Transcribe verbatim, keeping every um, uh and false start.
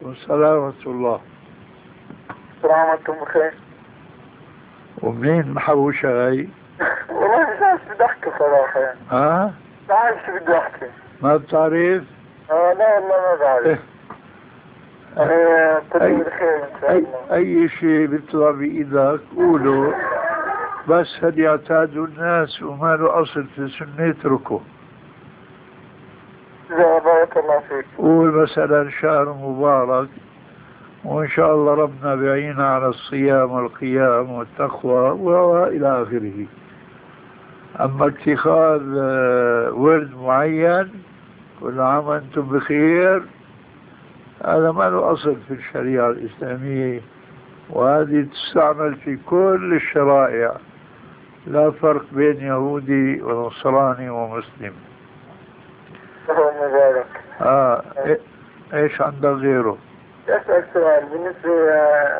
السلام ورحمة الله. سلامتكم بخير. ومنين محوشة هاي؟ والله مش عارف بدي احكي صراحة يعني. ها؟ مش عارف شو بدي احكي. ما بتعرف؟ اه لا والله ما بعرف. انا كنت بخير ان شاء أي, الله. أي شيء بيطلع بإيدك قوله، بس هل يعتادوا الناس وما له أصل في السنة اتركه. بارك الله فيك. قول مثلا شهر مبارك، وإن شاء الله ربنا بيعينا على الصيام والقيام والتقوى وإلى آخره. أما اتخاذ ورد معين كل عام وأنتم بخير، هذا ما له أصل في الشريعة الإسلامية، وهذه تستعمل في كل الشرائع، لا فرق بين يهودي ونصراني ومسلم. شهر مبارك. آه إيش عندك غيره؟ أسأل سؤال بالنسبة